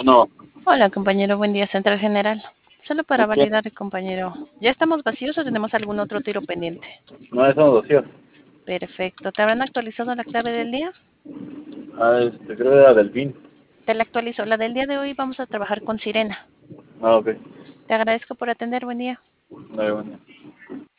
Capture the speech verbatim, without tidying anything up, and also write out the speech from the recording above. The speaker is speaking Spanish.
No, Hola, compañero. Buen día, Central General. Solo para ok. validar, compañero. ¿Ya estamos vacíos o tenemos algún otro tiro pendiente? No, estamos vacíos. Perfecto. ¿Te habrán actualizado la clave del día? Ah, este, creo que era Delfín. Te la actualizo. La del día de hoy vamos a trabajar con Sirena. Ah, ok. Te agradezco por atender. Buen día. Dale, bueno.